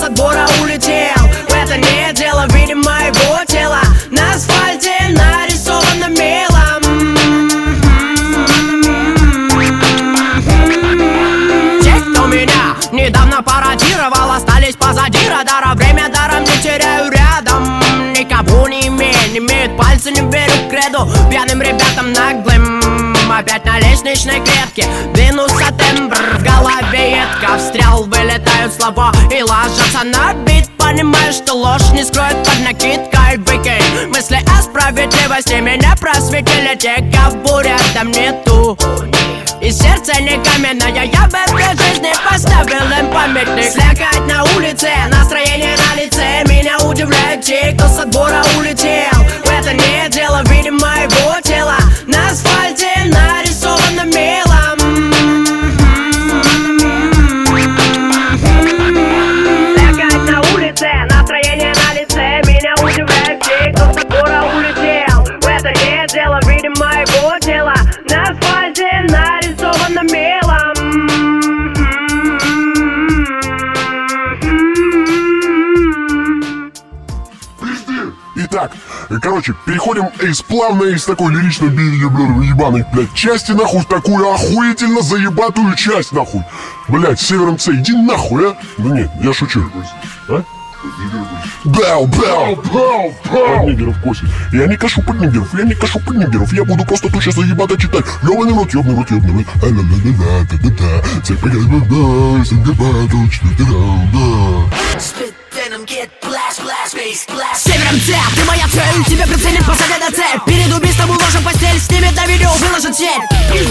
отбора улетел. Это не дело, видимо, моего тела. На асфальте нарисовано мелом. Те, кто меня недавно пародировал, остались позади радара. Время даром не теряю рядом. Никого не имеют пальцы, не верю в креду. Пьяным ребятам наглым опять на лестничной клетке. Винуса тембр, в голове едко. Встрял, вылетают слова и ложатся на бит. Понимаешь, что ложь не скроет под накидкой. Выкинь мысли о справедливости. Меня просветили те, кого рядом нету. И сердце не каменное, я в этой жизни поставил им памятник. Слякоть на улице, настроение на лице. Меня удивляют те, кто с отбора улетел. Это не дело, видимо, моего тела. На асфальте нарисовано мелом. Слякоть на улице, настроение на лице. Меня удивляют те, кто с отбора улетел. Это не дело, видимо, моего тела. На асфальте нарисовано мелом. Итак, короче, переходим плавно из такой лиричной ебаной, блядь, части, нахуй, в такую охуительно заебатую часть, нахуй. Блядь, Севером Ц, иди нахуй, а? Да нет, я шучу. А? Бау, бау, бау, бау. Под нигеров косит. Я не кашу под нигеров, я не кашу под нигеров. Я буду просто тут сейчас заебато читать. Ёбаный рот, ёбаный рот, ёбаный рот. Севером Ц, ты моя цель, тебя прицелят, посадят на цепь. Перед убийством уложим постель, снимет на видео, выложит в сеть.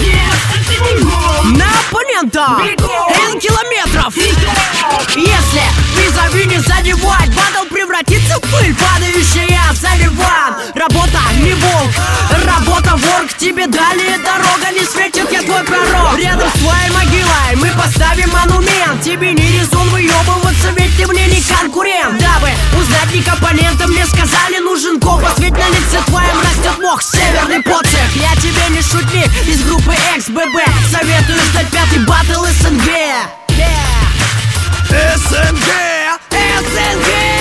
На оппонента N километров. Если визави не задевать, батл превратится в пыль, падающая за диван. Работа не волк, работа вор. К тебе далее дорога, не светит, я твой пророк. Рядом с твоей могилой мы поставим монумент. Тебе не резон выебываться, ведь ты мне не конкурент. Дабы узнать ник оппонента, мне сказали, нужен компас. Ведь на лице твоем растет мох, северный поцех. Я тебе не шутник из группы XBB. Советую ждать пятый батл СНГ. СНГ, СНГ.